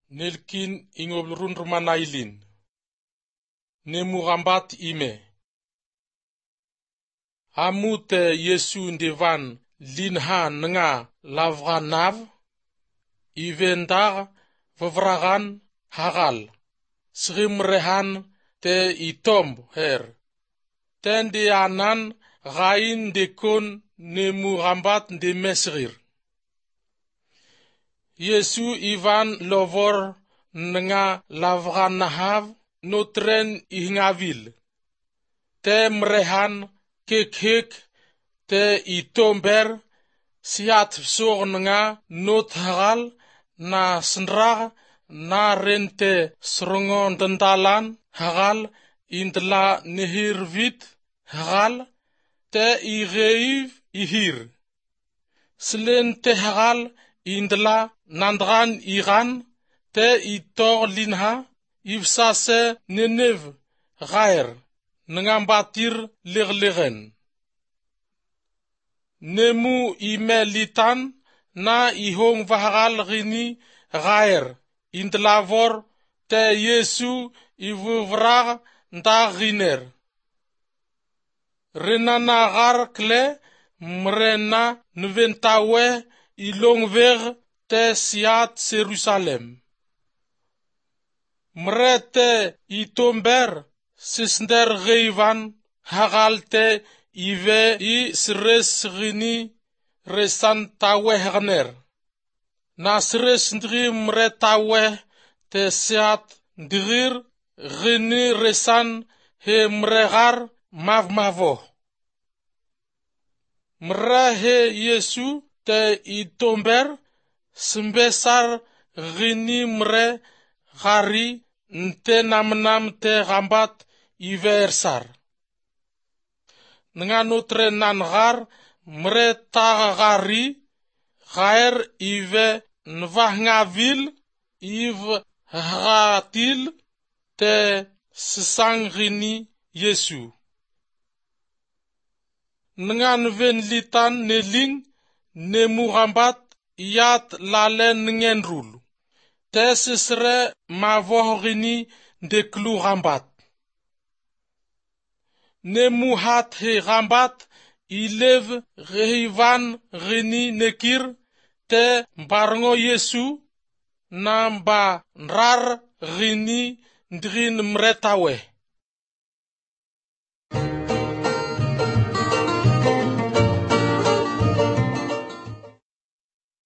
Nelkin ingoblurun rumanailin. Nemurambat ime. Amute Yesu ndevan linha nga lavranav. Ivendar vavragan hagal. Srimrehan te itomb her. Tende anan gain dekon nemurambat de mesrir. Yesu ivan lovor nga lavranahav notren ihngavil. Te mrehan kek te itomber siat psor nga nothagal na sndrar na rente srongon dandalan hagal indla nehirvit hagal te ireiv ihir. Slen te hagal indla nandran iran te itor linha ivsase nenev gair ngambatir lirliren. Nemu imelitan na ihong vahagal rini gair indlavor te Yesu ivuvrar ndariner. Renana gar kle mrena nventawe ilongver te siat Jerusalem. Mrete itomber sisnder geivan hagal te ive I sres rini resan tawe hagner. Na sres ndri mretawe te siat ndrir rini resan he mregar mavmavo. Mre he Yesu te itomber smbesar rini mre gari nte namnam te gambat iversar. Nga notre nangar mre tagari gair ive nvahngavil iv hatil te sisangrini Yesu. Nga nven litan neling nemurambat yat lalen ngenrul. Te sisre mavohrini de klu rambat. Nemuhat he rambat ilev rehivan rini nekir te barngo Yesu namba rar rini ndrin mretawe.